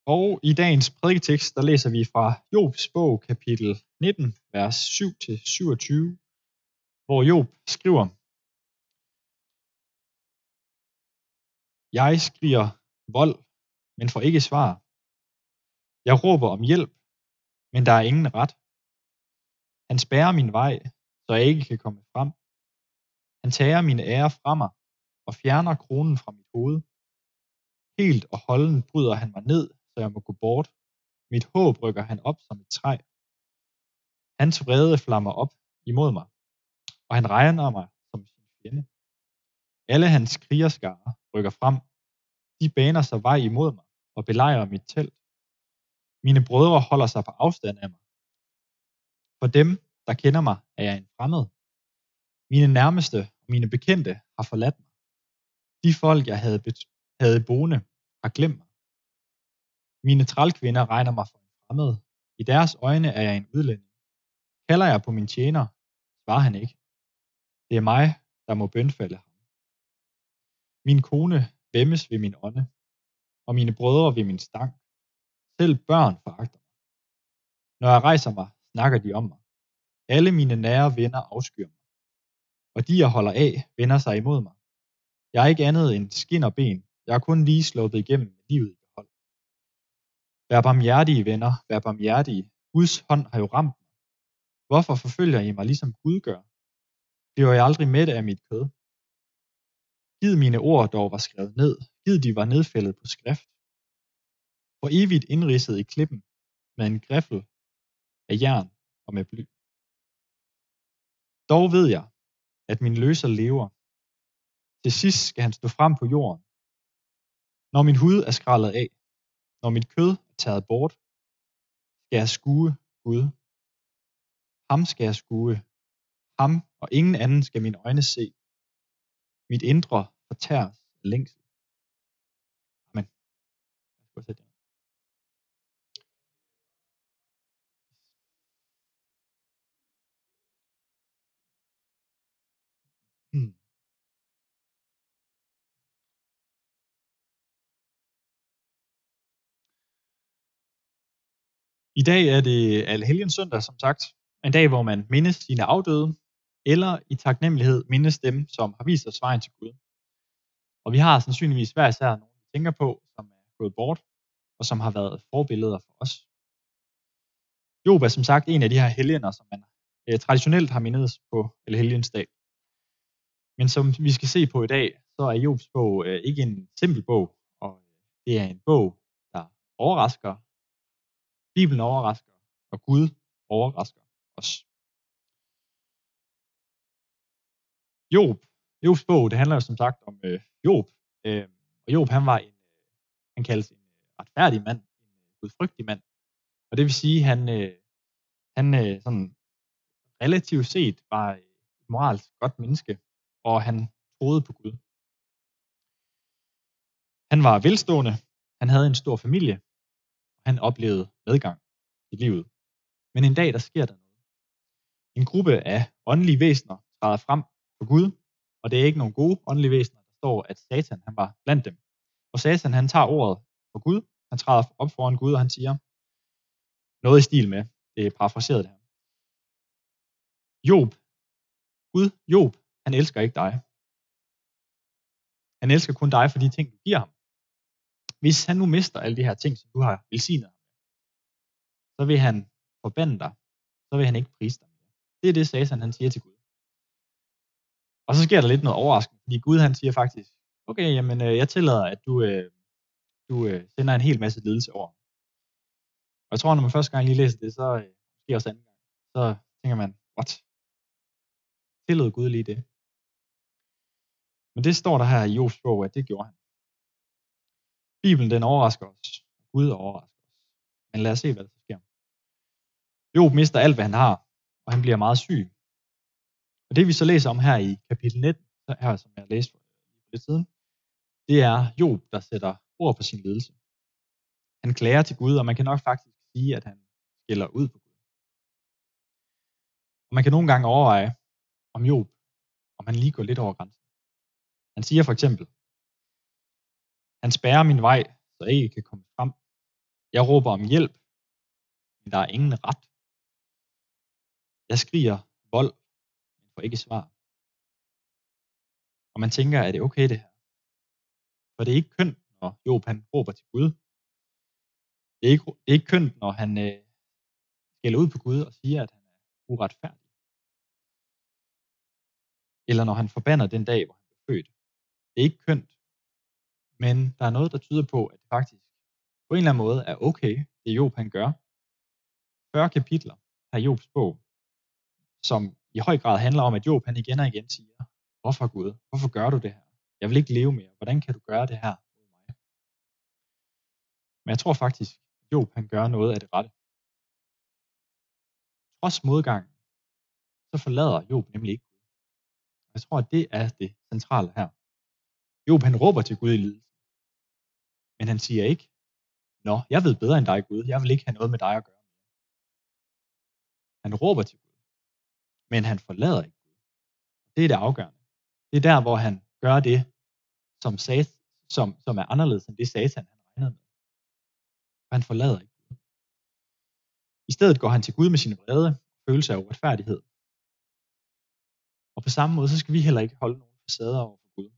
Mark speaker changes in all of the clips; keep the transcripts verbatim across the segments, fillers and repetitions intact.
Speaker 1: Og i dagens prædiketekst, der læser vi fra Jobs bog, kapitel nitten, vers syv til syvogtyve, hvor Job skriver: Jeg skriger vold, men får ikke svar. Jeg råber om hjælp, men der er ingen ret. Han spærrer min vej, så jeg ikke kan komme frem. Han tager min ære fra mig og fjerner kronen fra mit hoved. Helt og holden bryder han mig ned, så jeg må gå bort. Mit håb rykker han op som et træ. Hans vrede flammer op imod mig, og han regner mig som sin fjende. Alle hans krigerskarer rykker frem. De baner sig vej imod mig og belejrer mit telt. Mine brødre holder sig på afstand af mig. For dem, der kender mig, er jeg en fremmed. Mine nærmeste og mine bekendte har forladt mig. De folk, jeg havde, bet- havde boende, har glemt mig. Mine trælkvinder regner mig for en fremmed. I deres øjne er jeg en udlænding. Kalder jeg på min tjener, svarer han ikke. Det er mig, der må bønfalde ham. Min kone væmmes ved min ånde, og mine brødre ved min stang. Selv børn foragter mig. Når jeg rejser mig, snakker de om mig. Alle mine nære venner afskyr mig, og de, jeg holder af, vender sig imod mig. Jeg er ikke andet end skin og ben. Jeg er kun lige sluppet igennem med livet i behold. Vær barmhjertige, venner, vær barmhjertige. Guds hånd har jo ramt mig. Hvorfor forfølger I mig, ligesom Gud gør? Bliver jeg aldrig mæt af mit kød? Gid mine ord dog var skrevet ned. Gid de var nedfældet på skrift. For evigt indridset i klippen med en griffel af jern og med bly. Dog ved jeg, at min løser lever. Til sidst skal han stå frem på jorden. Når min hud er skrællet af, når mit kød er taget bort, skal jeg skue Gud. Ham skal jeg skue. Ham og ingen anden skal mine øjne se. Mit indre fortæres af længsel. Amen. Hmm. I dag er det Allehelgens søndag, som sagt. En dag, hvor man mindes sine afdøde, eller i taknemmelighed mindes dem, som har vist os vejen til Gud. Og vi har sandsynligvis hver især nogen, vi tænker på, som er gået bort, og som har været forbilleder for os. Job er som sagt en af de her helgener, som man eh, traditionelt har mindet på Allehelgens dag. Men som vi skal se på i dag, så er Jobs bog eh, ikke en simpel bog, og det er en bog, der overrasker. Bibelen overrasker, og Gud overrasker os. Job, Jobs bog, det handler jo som sagt om øh, Job. Øh, og Job, han var en, han kaldes en retfærdig mand, en gudfrygtig mand. Og det vil sige, han, øh, han øh, sådan relativt set var et moralsk godt menneske, og han troede på Gud. Han var velstående, han havde en stor familie, og han oplevede medgang i livet. Men en dag, der sker der noget. En gruppe af åndelige væsener træder frem for Gud, og det er ikke nogen gode åndelige væsener. Der står, at Satan han var blandt dem. Og Satan han tager ordet for Gud, han træder op foran Gud, og han siger noget i stil med, det er parafraseret det her. Job, Gud, Job, han elsker ikke dig. Han elsker kun dig for de ting, du giver ham. Hvis han nu mister alle de her ting, som du har velsignet ham, så vil han forbande dig, så vil han ikke prise dig mere. Det er det, Satan han siger til Gud. Og så sker der lidt noget overraskende, fordi Gud han siger faktisk, okay, jamen jeg tillader, at du, du sender en hel masse lidelse over. Og jeg tror, når man første gang lige læser det, så sker også anden gang, så tænker man, what? Tillod Gud lige det? Men det står der her i Jobs bog, at det gjorde han. Bibelen den overrasker os. Gud overrasker os. Men lad os se, hvad der sker. Job mister alt, hvad han har, og han bliver meget syg. Og det vi så læser om her i kapitel nitten, her som jeg læste for lidt siden, det er Job, der sætter ord på sin lidelse. Han klager til Gud, og man kan nok faktisk sige, at han skælder ud på Gud. Og man kan nogle gange overveje om Job, om han lige går lidt over grænsen. Han siger for eksempel, han spærrer min vej, så jeg ikke kan komme frem. Jeg råber om hjælp, men der er ingen ret. Jeg skriger vold, men får ikke svar. Og man tænker, er det okay det her? For det er ikke kønt, når Job han råber til Gud. Det er ikke, det er ikke kønt, når han øh, skælder ud på Gud og siger, at han er uretfærdig. Eller når han forbander den dag, hvor han blev født. Det er ikke kønt, men der er noget, der tyder på, at det faktisk på en eller anden måde er okay, det Job han gør. fyrre kapitler af Jobs bog, som i høj grad handler om, at Job han igen og igen siger, hvorfor Gud, hvorfor gør du det her? Jeg vil ikke leve mere. Hvordan kan du gøre det her mod mig? Men jeg tror faktisk, at Job han gør noget af det rette. Trods modgang, så forlader Job nemlig ikke Gud. Jeg tror, at det er det centrale her. Job han råber til Gud i lidelse. Men han siger ikke, nå, jeg ved bedre end dig Gud, jeg vil ikke have noget med dig at gøre. Han råber til Gud, men han forlader ikke Gud. Det er det afgørende. Det er der, hvor han gør det, som, sat, som, som er anderledes end det satan, han regnede med. Og han forlader ikke Gud. I stedet går han til Gud med sin vrede, følelse af uretfærdighed. Og på samme måde, så skal vi heller ikke holde nogen facader over for Gud.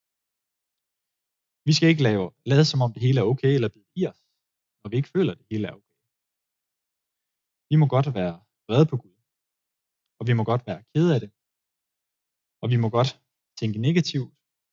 Speaker 1: Vi skal ikke lave, lade som om det hele er okay, eller bide i os, når vi ikke føler, at det hele er okay. Vi må godt være vrede på Gud. Og vi må godt være kede af det. Og vi må godt tænke negativt.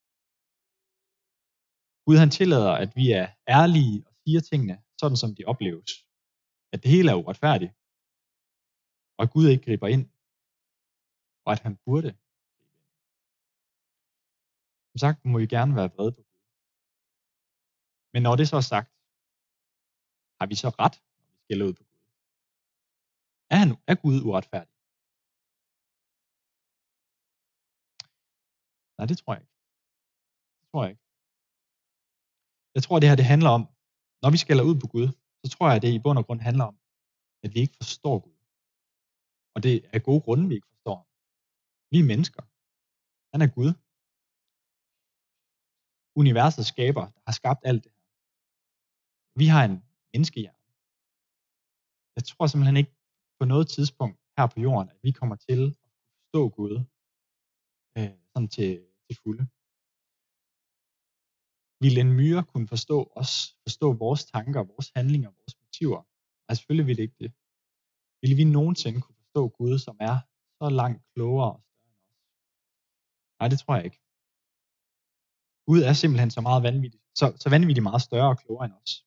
Speaker 1: Gud han tillader, at vi er ærlige og siger tingene, sådan som de opleves. At det hele er uretfærdigt. Og at Gud ikke griber ind. Og at han burde gribe ind. Som sagt, må vi gerne være vrede på Gud. Men når det så er sagt, har vi så ret, når vi skælder ud på Gud? Er, han, er Gud uretfærdig? Nej, det tror jeg ikke. Det tror jeg ikke. Jeg tror, det her det handler om, når vi skælder ud på Gud, så tror jeg, at det i bund og grund handler om, at vi ikke forstår Gud. Og det er gode grunde, vi ikke forstår ham. Vi er mennesker. Han er Gud. Universets skaber, der har skabt alt det her. Vi har en menneskehjerne. Jeg tror simpelthen ikke på noget tidspunkt her på jorden, at vi kommer til at forstå Gud øh, sådan til, til fulde. Vil en myre kunne forstå os, forstå vores tanker, vores handlinger, vores motiver? Nej, selvfølgelig vil det ikke det. Vil vi nogensinde kunne forstå Gud, som er så langt klogere og større end os? Nej, det tror jeg ikke. Gud er simpelthen så meget vanvittigt, så, så vanvittigt meget større og klogere end os.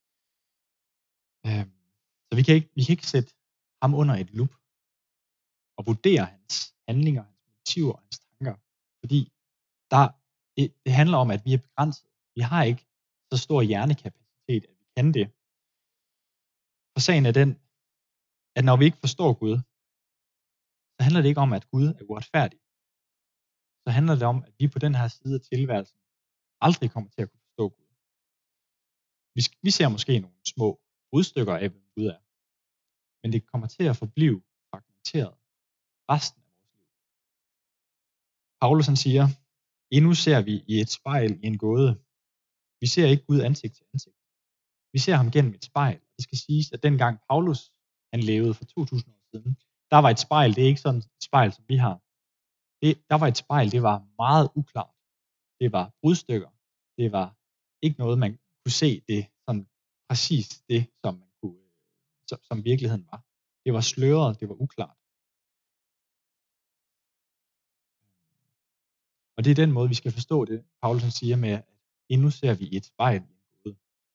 Speaker 1: Øhm, så vi kan, ikke, vi kan ikke sætte ham under et lup og vurdere hans handlinger, hans motiver og hans tanker. Fordi der, det, det handler om, at vi er begrænset. Vi har ikke så stor hjernekapacitet, at vi kan det. For sagen er den, at når vi ikke forstår Gud, så handler det ikke om, at Gud er uretfærdig. Så handler det om, at vi på den her side af tilværelsen aldrig kommer til at kunne forstå Gud. Vi, vi ser måske nogle små brudstykker af, hvem Gud er. Men det kommer til at forblive fragmenteret resten af vores liv. Paulus han siger, endnu ser vi i et spejl i en gåde. Vi ser ikke Gud ansigt til ansigt. Vi ser ham gennem et spejl. Det skal siges, at dengang Paulus han levede for to tusind år siden, der var et spejl, det er ikke sådan et spejl, som vi har. Det, der var et spejl, det var meget uklart. Det var brudstykker. Det var ikke noget, man kunne se det sådan præcis det, som, man kunne, som, som virkeligheden var. Det var sløret, det var uklart. Og det er den måde, vi skal forstå det, Paulus siger med, at endnu ser vi et spejl i en gåde.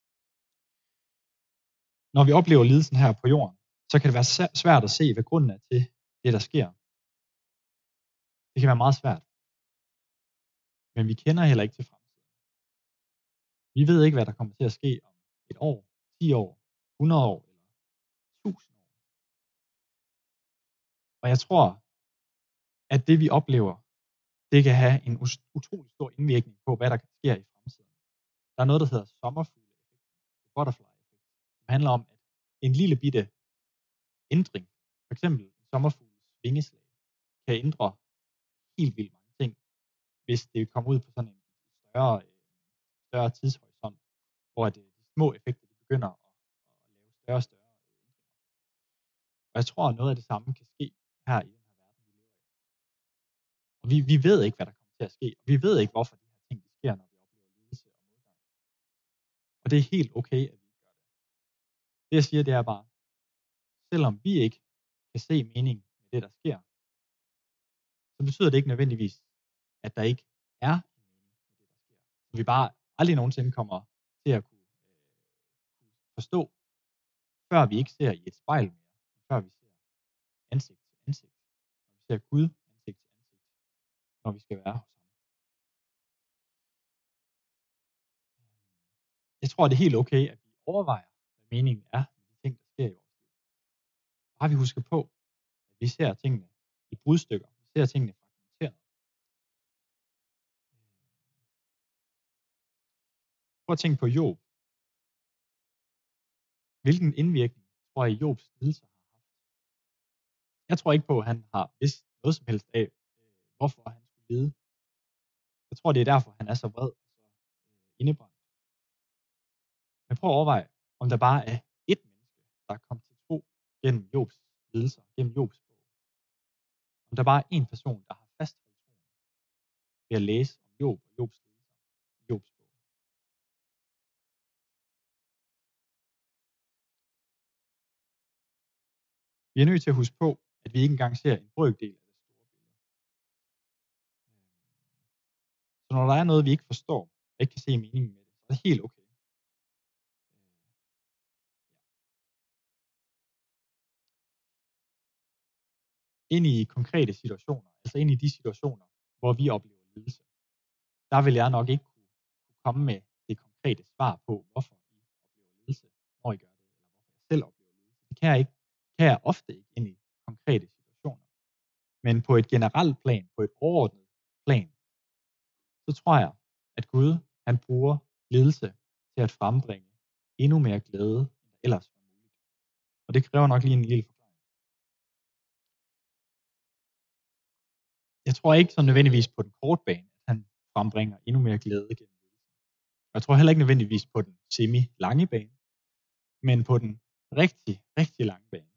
Speaker 1: Når vi oplever lidelsen her på jorden, så kan det være svært at se, hvad grunden er til det, der sker. Det kan være meget svært. Men vi kender heller ikke til fremtiden. Vi ved ikke, hvad der kommer til at ske om et år, ti år, hundrede år eller tusind år. Og jeg tror, at det vi oplever, det kan have en utrolig stor indvirkning på, hvad der kan ske i fremtiden. Der er noget, der hedder sommerfugleeffekten, butterfly-effekt, som handler om, at en lille bitte ændring, for eksempel en sommerfugles vingeslag, kan ændre helt vildt mange ting, hvis det kommer ud på sådan en større, større tidshorisont, hvor de små effekter de begynder at, større og større ændringer. Og jeg tror, at noget af det samme kan ske her i den her verden, vi lever i. Og vi, vi ved ikke, hvad der kommer til at ske. Og vi ved ikke, hvorfor de her ting de sker, når vi oplever lidelse og modgang. Og det er helt okay, at vi ikke gør det. Det jeg siger, det er bare, selvom vi ikke kan se mening med det, der sker, så betyder det ikke nødvendigvis, at der ikke er en mening med det, der sker. Så vi bare aldrig nogensinde kommer til at kunne, øh, kunne forstå, før vi ikke ser i et spejl mere, før vi ser ansigt til ansigt, når vi ser Gud ansigt til ansigt, når vi skal være hos ham. Jeg tror, det er helt okay, at vi overvejer, hvad meningen er med de ting, der sker i vores liv. Bare vi husker på, at vi ser tingene i brudstykker, vi ser tingene fragmenteret. Prøv at tænke på Job. Hvilken indvirkning tror jeg, Jobs lidelser har haft? Jeg tror ikke på, at han har vidst noget som helst af, hvorfor han skulle lide. Jeg tror, det er derfor, han er så vred og så indebrændt. Men prøv at overveje, om der bare er ét menneske, der er kommet til tro gennem Jobs lidelser, gennem Jobs bog. Om der bare er én person, der har fastholdt troen ved at læse om Job og Jobs lidelser i Jobs bog. Vi er nødt til at huske på, at vi ikke engang ser en brøkdel af det store billede. Så når der er noget, vi ikke forstår, og ikke kan se meningen med det, så er det helt okay. Ind i konkrete situationer, altså ind i de situationer, hvor vi oplever lidelse, der vil jeg nok ikke kunne, kunne komme med det konkrete svar på, hvorfor I oplever lidelse, når I gør det, eller hvorfor jeg selv oplever lidelse. Det kan jeg ikke, kan jeg ofte ikke ind i konkrete situationer. Men på et generelt plan, på et overordnet plan, så tror jeg, at Gud, han bruger lidelse til at frembringe endnu mere glæde, end der ellers var muligt. Og det kræver nok lige en lille forklaring. Jeg tror ikke så nødvendigvis på den korte bane, at han frembringer endnu mere glæde gennem lidelse. Jeg tror heller ikke nødvendigvis på den semi-lange bane, men på den rigtig, rigtig lange bane.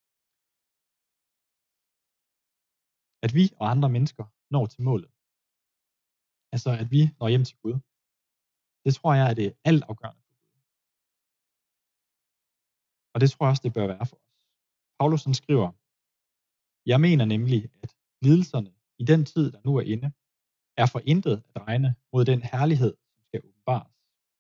Speaker 1: At vi og andre mennesker når til målet. Altså at vi når hjem til Gud. Det tror jeg er det altafgørende for Gud. Og det tror jeg også, det bør være for os. Paulus skriver, jeg mener nemlig, at lidelserne i den tid, der nu er inde, er for intet at regne mod den herlighed, som skal åbenbares.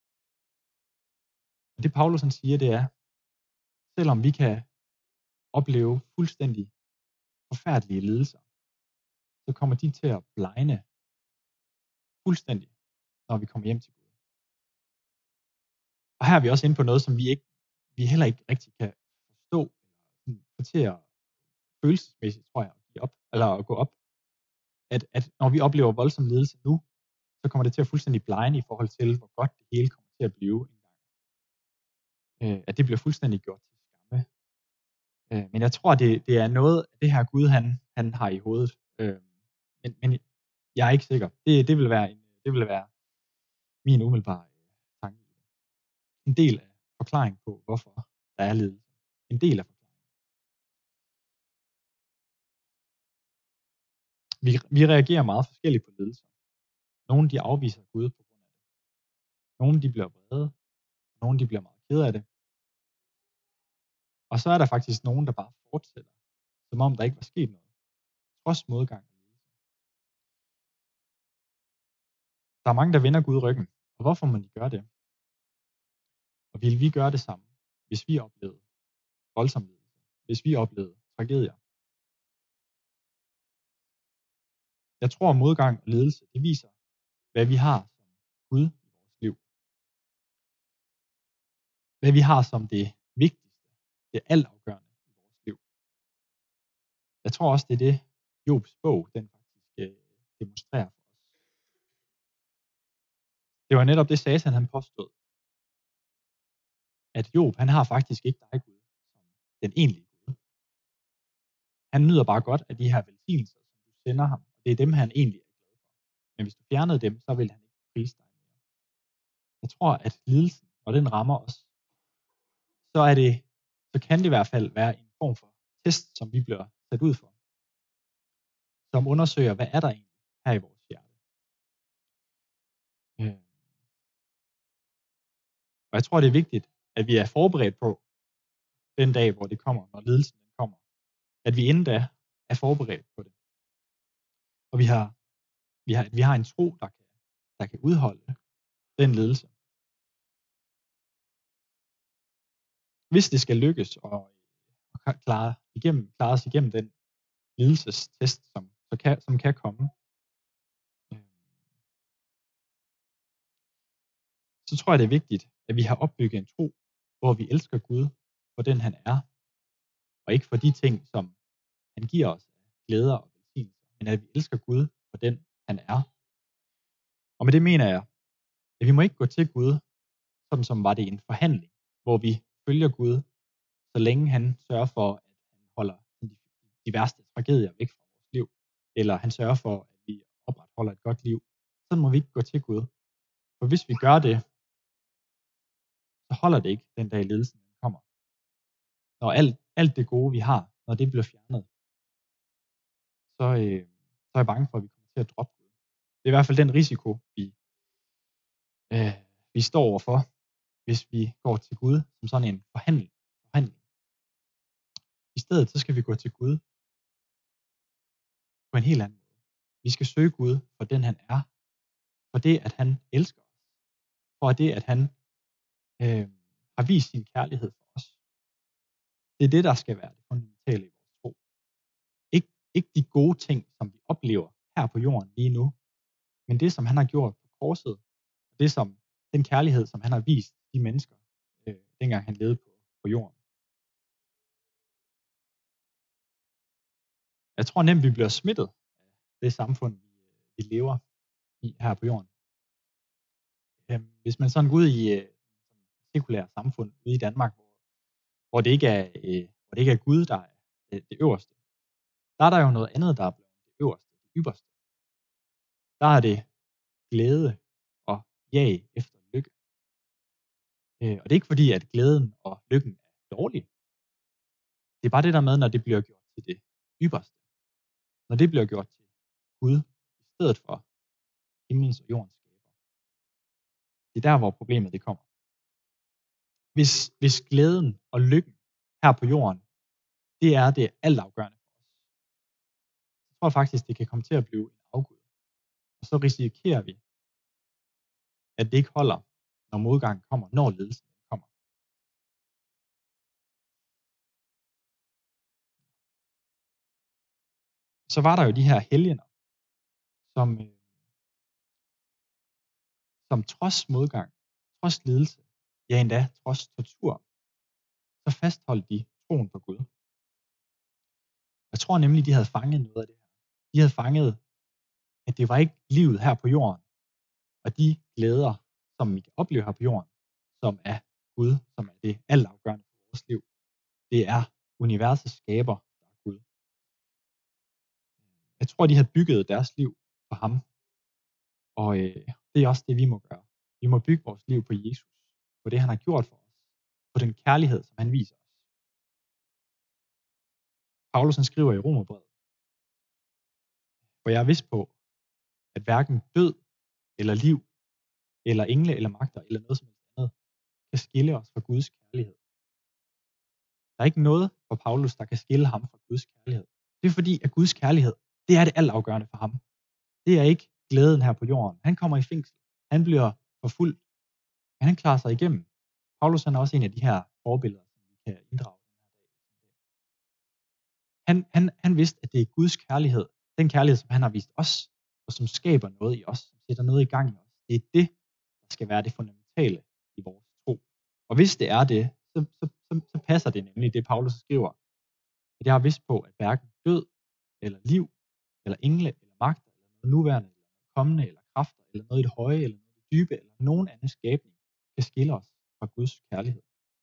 Speaker 1: Og det Paulus siger, det er, selvom vi kan opleve fuldstændig forfærdelige lidelser, så kommer de til at blegne fuldstændig, når vi kommer hjem til Gud. Og her er vi også inde på noget, som vi ikke, vi heller ikke rigtig kan forstå, eller få til at følelsesmæssigt, tror jeg, at give op, eller at gå op. At, at når vi oplever voldsom lidelse nu, så kommer det til at fuldstændig blegne i forhold til, hvor godt det hele kommer til at blive en gang. Øh, at det bliver fuldstændig gjort til skamme. Øh, men jeg tror, det, det er noget af det her Gud, han, han har i hovedet. Øh, men, men jeg er ikke sikker. Det, det, vil være en, det vil være min umiddelbare tanke i det. En del af forklaringen på, hvorfor der er lidelse. En del af forklaringen. Vi, vi reagerer meget forskelligt på lidelser. Nogle de afviser Gud på grund af det. Nogle de bliver vrede. Nogle de bliver meget kede af det. Og så er der faktisk nogen, der bare fortsætter, som om der ikke var sket noget. Trods modgang og lidelse. Der er mange, der vender Gud ryggen. Og hvorfor må de gøre det? Og vil vi gøre det samme, hvis vi oplevede voldsom lidelse? Hvis vi oplevede tragedier? Jeg tror, at modgang og lidelse, det viser, hvad vi har som Gud i vores liv. Hvad vi har som det vigtigste, det altafgørende i vores liv. Jeg tror også, det er det, Jobs bog, den faktisk øh, demonstrerer for os. Det var netop det, Satan han påstod. At Job, han har faktisk ikke dig, Gud, som den egentlige Gud. Han nyder bare godt af de her velsignelser, som du sender ham. Og det er dem, han egentlig er glad for. Men hvis du fjernede dem, så vil han ikke prise dig mere. Jeg tror, at lidelsen, når den rammer os, så er det så kan det i hvert fald være en form for test, som vi bliver sat ud for, som undersøger, hvad er der egentlig her i vores hjerte. Øh. Og jeg tror, det er vigtigt, at vi er forberedt på den dag, hvor det kommer, når lidelsen den kommer. At vi inden da er forberedt på det. Og vi har, vi har, vi har en tro, der kan, der kan udholde den lidelse. Hvis det skal lykkes at, at klare, igennem, klare os igennem den lidelsestest, som, så kan, som kan komme, så tror jeg, det er vigtigt, at vi har opbygget en tro, hvor vi elsker Gud for den, han er, og ikke for de ting, som han giver os af glæder og velsignelser, men at vi elsker Gud for den, han er. Og med det mener jeg, at vi må ikke gå til Gud, sådan som var det en forhandling, hvor vi følger Gud, så længe han sørger for, at han holder de, de værste tragedier væk fra vores liv, eller han sørger for, at vi opretholder et godt liv. Sådan må vi ikke gå til Gud. For hvis vi gør det, så holder det ikke den dag lidelsen kommer. Når alt, alt det gode, vi har, når det bliver fjernet, så, øh, så er jeg bange for, at vi kommer til at droppe Gud. Det er i hvert fald den risiko, vi, øh, vi står overfor, hvis vi går til Gud som sådan en forhandling. forhandling. I stedet så skal vi gå til Gud på en helt anden måde. Vi skal søge Gud for den, han er. For det, at han elsker os. For det, at han øh, har vist sin kærlighed for os. Det er det, der skal være det fundamentale i vores tro. Ik- ikke de gode ting, som vi oplever her på jorden lige nu, men det, som han har gjort på korset, og det, som, den kærlighed, som han har vist de mennesker, øh, dengang han levede på, på jorden. Jeg tror nemt, vi bliver smittet af det samfund, vi, vi lever i her på jorden. Øh, hvis man sådan går ud i øh, et sekulært samfund ude i Danmark, hvor, hvor, det ikke er, øh, hvor det ikke er Gud, der er det, det øverste, der er der jo noget andet, der er blevet det øverste, det ypperste. Der er det glæde og jag efter lykke. Øh, og det er ikke fordi, at glæden og lykken er dårlige. Det er bare det der med, når det bliver gjort til det ypperste. Når det bliver gjort til Gud, i stedet for himlens og jordens skaber. Det er der, hvor problemet det kommer. Hvis, hvis glæden og lykken her på jorden, det er det altafgørende for os, så tror jeg faktisk, det kan komme til at blive en afgud. Og så risikerer vi, at det ikke holder, når modgangen kommer, når lidelsen kommer. Så var der jo de her helgener, som, øh, som trods modgang, trods lidelse, ja endda trods tortur, så fastholdt de troen på Gud. Jeg tror nemlig, de havde fanget noget af det her. De havde fanget, at det var ikke livet her på jorden, og de glæder, som vi kan opleve her på jorden, som er Gud, som er det altafgørende for vores liv. Det er universets skaber, der er Gud. Jeg tror, de havde bygget deres liv på ham, og øh, det er også det, vi må gøre. Vi må bygge vores liv på Jesus, på det, han har gjort for os, på den kærlighed, som han viser os. Paulus han skriver i Romerbrevet, hvor jeg er vidst på, at hverken død eller liv, eller engle eller magter, eller noget som helst andet, kan skille os fra Guds kærlighed. Der er ikke noget for Paulus, der kan skille ham fra Guds kærlighed. Det er fordi, at Guds kærlighed, det er det altafgørende for ham. Det er ikke glæden her på jorden. Han kommer i fængsel. Han bliver forfulgt. Men han klarer sig igennem. Paulus han er også en af de her forbilleder, som vi kan inddrage den her dag. Han, han, han vidste, at det er Guds kærlighed. Den kærlighed, som han har vist os, og som skaber noget i os, som sætter noget i gang i os. Det er det, der skal være det fundamentale i vores tro. Og hvis det er det, så, så, så, så passer det nemlig det, Paulus skriver. At jeg har vidst på, at hverken død, eller liv, eller engle, eller magter, eller noget nuværende, eller noget kommende, eller kræfter, eller noget i det høje, eller noget i det dybe, eller nogen anden skabning, kan skille os fra Guds kærlighed.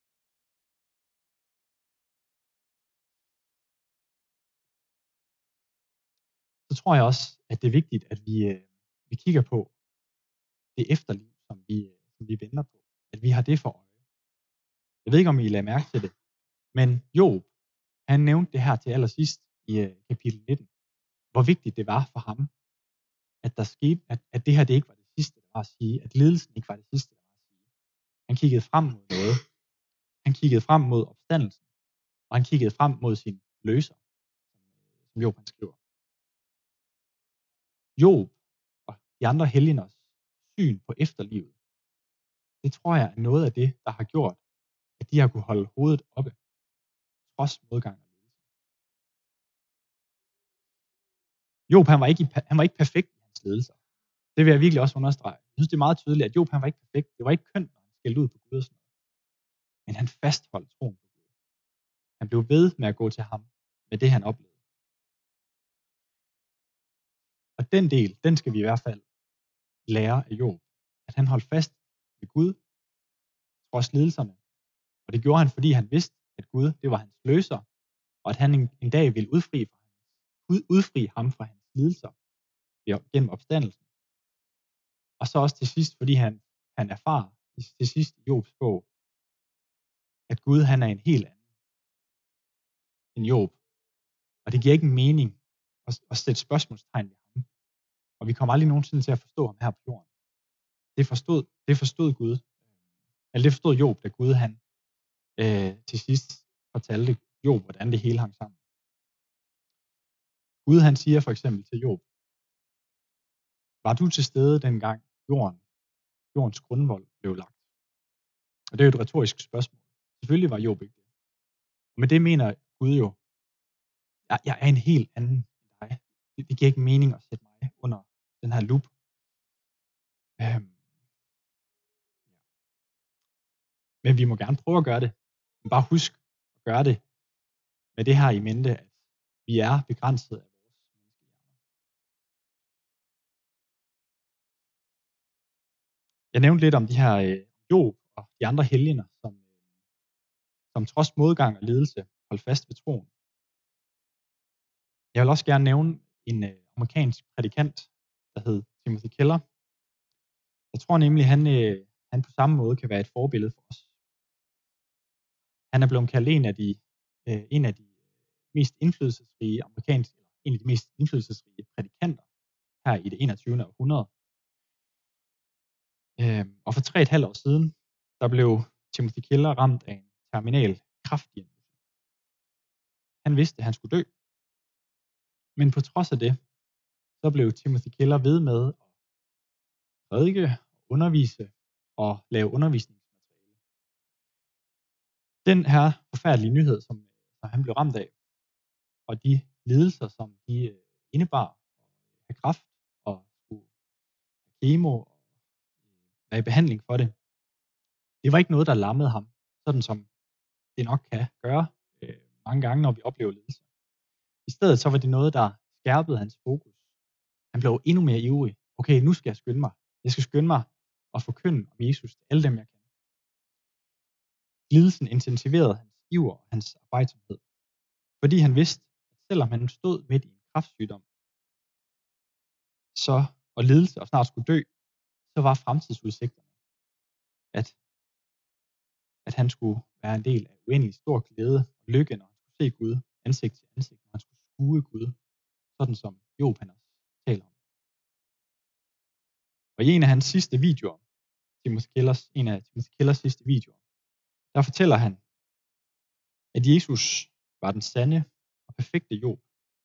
Speaker 1: Så tror jeg også, at det er vigtigt, at vi, øh, vi kigger på det efterliv, som vi, øh, som vi venter på. At vi har det for øje. Jeg ved ikke, om I lader mærke til det, Men Job, han nævnte det her til allersidst i uh, kapitel nitten, hvor vigtigt det var for ham, at der skete, at, at det her det ikke var det sidste, der var at sige, at lidelsen ikke var det sidste, der var at sige. Han kiggede frem mod noget. Han kiggede frem mod opstandelsen, og han kiggede frem mod sin løser, som Job han skriver. Job og de andre helgeners syn på efterlivet, det tror jeg er noget af det, der har gjort, at de har kunne holde hovedet oppe, trods modgang og lidelse. Job, han var ikke, han var ikke perfekt i hans lidelser. Det vil jeg virkelig også understrege. Jeg synes, det er meget tydeligt, at Job, han var ikke perfekt. Det var ikke kønt, når han skældte ud på Gud og sådan noget. Men han fastholdt troen på Gud. Han blev ved med at gå til ham med det, han oplevede. Og den del, den skal vi i hvert fald lære af Job. At han holdt fast ved Gud, trods lidelserne. Og det gjorde han, fordi han vidste, at Gud, det var hans løser, og at han en, en dag ville udfri, fra hans, udfri ham fra hans lidelser gennem opstandelsen. Og så også til sidst, fordi han, han erfarer til sidst i Jobs bog, at Gud, han er en helt anden end Job. Og det giver ikke mening at, at sætte spørgsmålstegn ved ham. Og vi kommer aldrig nogensinde til at forstå ham her på jorden. Det forstod, det forstod Gud. Eller det forstod Job, da Gud han øh, til sidst fortalte Job, hvordan det hele hang sammen. Gud han siger for eksempel til Job, var du til stede dengang jorden, jordens grundvold blev lagt? Og det er jo et retorisk spørgsmål. Selvfølgelig var Job ikke det. Og med det mener Gud jo, jeg, jeg er en helt anden end dig. Det, det giver ikke mening at sætte mig under den her lup. Øhm. Men vi må gerne prøve at gøre det. Men bare husk at gøre det med det her i mente, at vi er begrænset af vores menneskehjerner. Jeg nævnte lidt om de her øh, Job og de andre helgener, som, øh, som trods modgang og lidelse holdt fast ved troen. Jeg vil også gerne nævne en øh, amerikansk prædikant, der hed Timothy Keller. Jeg tror nemlig, han, øh, han på samme måde kan være et forbillede for os. Han er blevet kaldt en af de, øh, en af de mest indflydelsesrige amerikanske, eller en af de mest indflydelsesrige prædikanter her i det enogtyvende århundrede. Øh, og for tre og et halvt år siden, der blev Timothy Keller ramt af en terminal kræftdiagnose. Han vidste, at han skulle dø. Men på trods af det, så blev Timothy Keller ved med at prædike, undervise og lave undervisningsmateriale. Den her forfærdelige nyhed, som, som han blev ramt af, og de lidelser, som de indebar, at have kræft og skulle have kemo og være i behandling for det, det var ikke noget, der lammede ham, sådan som det nok kan gøre øh, mange gange, når vi oplever lidelser. I stedet så var det noget, der skærpede hans fokus. Han blev endnu mere ivrig. Okay, nu skal jeg skynde mig. Jeg skal skynde mig og forkynde om Jesus til alle dem, jeg kan. Lidelsen intensiverede hans iver og hans arbejdsomhed, fordi han vidste, at selvom han stod midt i en kræftsygdom, så, og lidelse og snart skulle dø, så var fremtidsudsigterne, at, at han skulle være en del af uendelig stor glæde og lykke, når han skulle se Gud ansigt til ansigt, når han skulle skue Gud, sådan som Job han også taler om. Og i en af hans sidste videoer, Timothy Kellers, en af Timothy Kellers sidste videoer, der fortæller han, at Jesus var den sande og perfekte Job.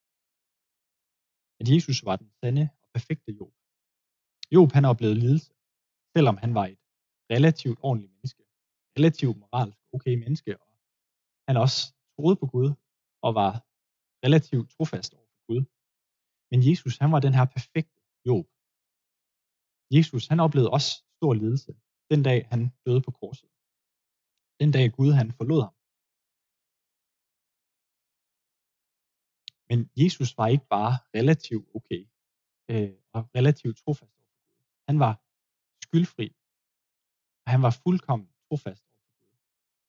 Speaker 1: At Jesus var den sande og perfekte Job. Job han oplevede lidelse, selvom han var et relativt ordentligt menneske, relativt moralsk okay menneske, og han også troede på Gud og var relativt trofast over for Gud. Men Jesus, han var den her perfekte Job. Jesus, han oplevede også stor lidelse, den dag han døde på korset. Den dag Gud, han forlod ham. Men Jesus var ikke bare relativt okay, øh, og relativt trofast over for Gud. Han var skyldfri, og han var fuldkommen trofast over for Gud.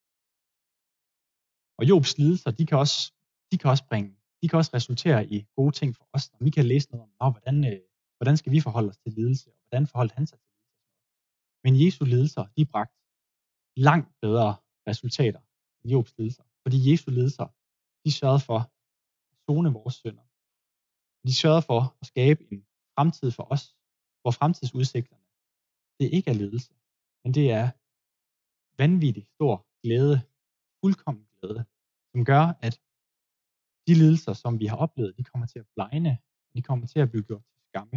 Speaker 1: Og Jobs lidelser, de kan også, de kan også bringe, de kan også resultere i gode ting for os, når vi kan læse noget om, hvordan, øh, hvordan skal vi forholde os til lidelse, og hvordan forholdt han sig til lidelse. Men Jesu lidelser, de bragte langt bedre resultater end Jobs lidelser. Fordi Jesu lidelser, de sørgede for at sone vores synder. De sørgede for at skabe en fremtid for os, hvor fremtidsudsigterne, det ikke er lidelse, men det er vanvittig stor glæde, fuldkommen glæde, som gør, at de lidelser, som vi har oplevet, de kommer til at blegne, de kommer til at blive gjort til skamme.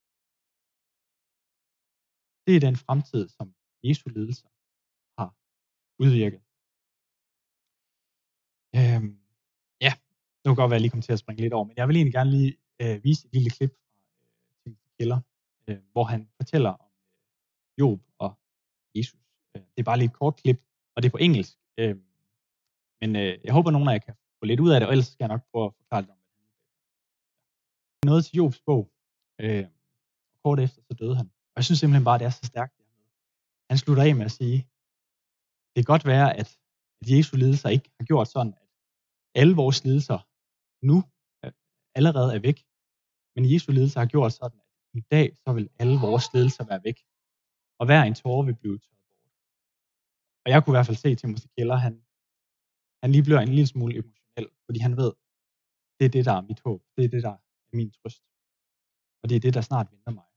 Speaker 1: Det er den fremtid, som Jesu lidelser har udvirket. Øhm, ja, det kan godt være, at jeg lige kom til at springe lidt over, men jeg vil egentlig gerne lige øh, vise et lille klip fra øh, Timothy Keller, øh, hvor han fortæller om øh, Job og Jesus. Øh, det er bare lige et kort klip, og det er på engelsk. Øh, men øh, jeg håber, at nogen af jer kan få lidt ud af det, og ellers skal jeg nok prøve at forklare det om det. Noget til Jobs bog. Øh, kort efter, så døde han. Og jeg synes simpelthen bare, at det er så stærkt. Han slutter af med at sige, det kan godt være, at, at Jesu lidelser ikke har gjort sådan, at alle vores lidelser nu øh, allerede er væk. Men Jesu lidelser har gjort sådan, at en dag, så vil alle vores lidelser være væk. Og hver en tåre vil blive tørret bort. Og jeg kunne i hvert fald se Timothy Keller, han, han lige bliver en lille smule emotionel, fordi han ved, det er det, der er mit håb. Det er det, der er min trøst. Og det er det, der snart venter mig.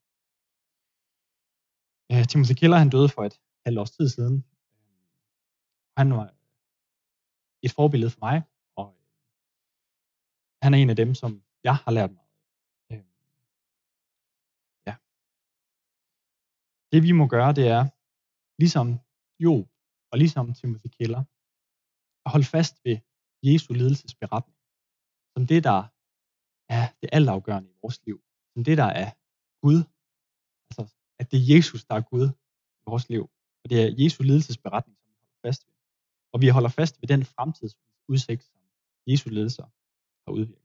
Speaker 1: Uh, Timothy Keller, han døde for et halvt års tid siden. Han var et forbillede for mig, og han er en af dem, som jeg har lært mig. Uh, ja. Det vi må gøre, det er, ligesom Job og ligesom Timothy Keller, at holde fast ved Jesu lidelsesberetning, som det, der er det altafgørende i vores liv. Som det, der er Gud. Altså, at det er Jesus, der er Gud i vores liv. Og det er Jesu lidelsesberetning, som vi holder fast ved. Og vi holder fast ved den fremtidsudsigt, som Jesu lidelser har udvirket.